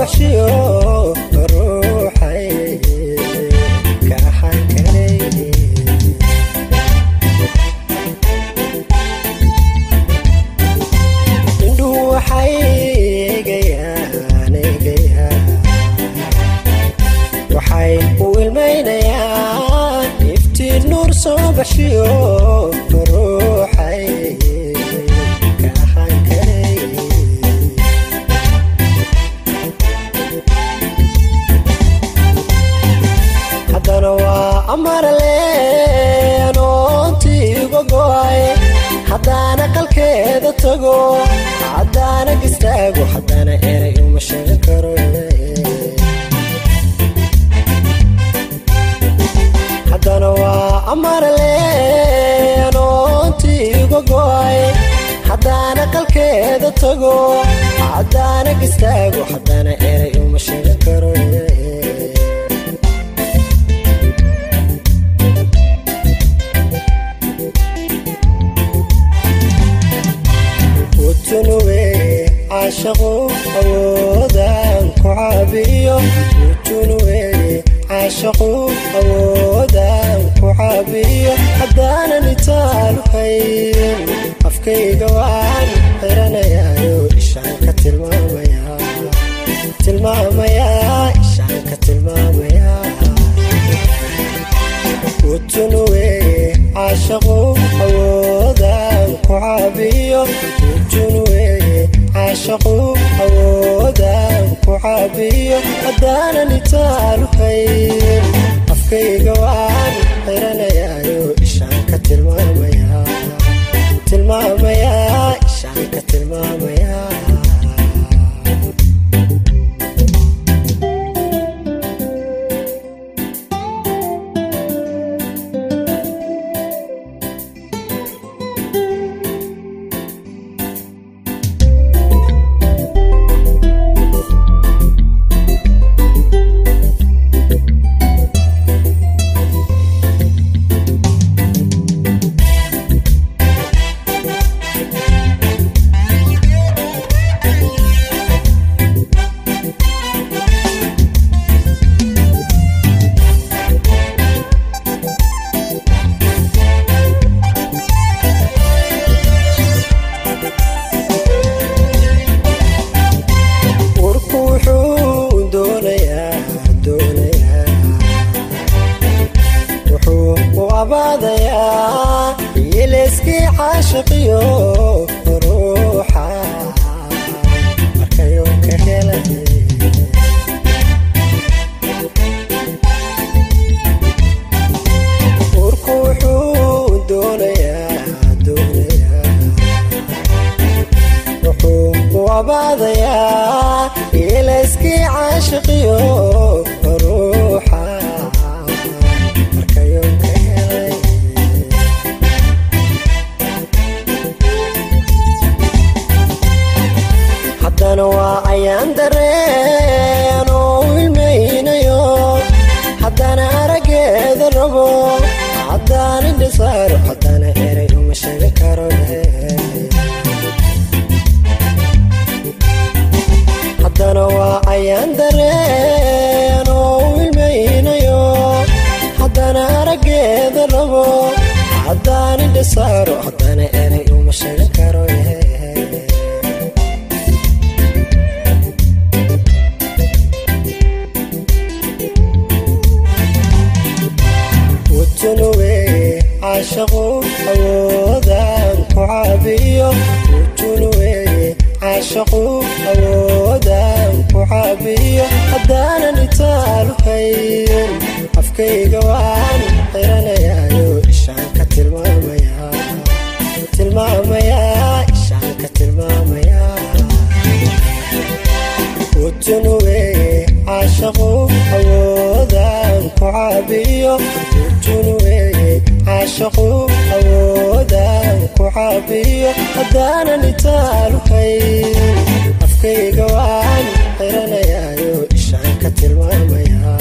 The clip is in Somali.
baxshiyo ruuxay ka xankanay indhuhu waxay eegayaan waxay u ilmaynayaan iftiin nuur soo baxshiyo ruuxay ka xankanay haddana waa amarle anoontii uga go'ay haddana qalkeeda tago haddana gistaago haddana eray uma sheegan karo haddana waa amarle anoontii uga go'ay haddana qalkeeda tago haddana gistaago haddana eray uma sheegan karo عاشقو أودان كعابيو وجنوي عاشقو أودان كعابيو حدانا نتالو هين أفكي قوان حيرانا يايو إشانك تلماما يا إشانك تلماما يا وجنوي عاشقو أودان كعابيو وجنوي عاشقو أودان كعابيو حدانا نتالو هين أفكي قوان حيرانا يايو إشانك تلماما يا إشانك تلماما يا يلسكي عاشقيو روحا مركيو كهلتي وركوحو دونيا روحو وعباديا يلسكي عاشقيو روحا مركيو كهلتي haddana waa ayaan dareen oo ilmaynayo haddana arageeda rabo haddana indhisaaro haddana eray uma sheegan karo haddana waa ayaan dareen oo ilmaynayo haddana arageeda rabo haddana indhisaaro haddana eray uma sheegan karo عاشقو أودان كعابيو وجنوي عاشقو أودان كعابيو حدانا نتالو هين أفكي قوان حيرانا يايو إشانك تلماما يا إشانك تلماما يا وجنوي عاشقو أودان كعابيو وجنوي عاشقو أودان كعابيو حدانا نتالو هين أفكي قوان حيرانا يايو إشانك تلماما يا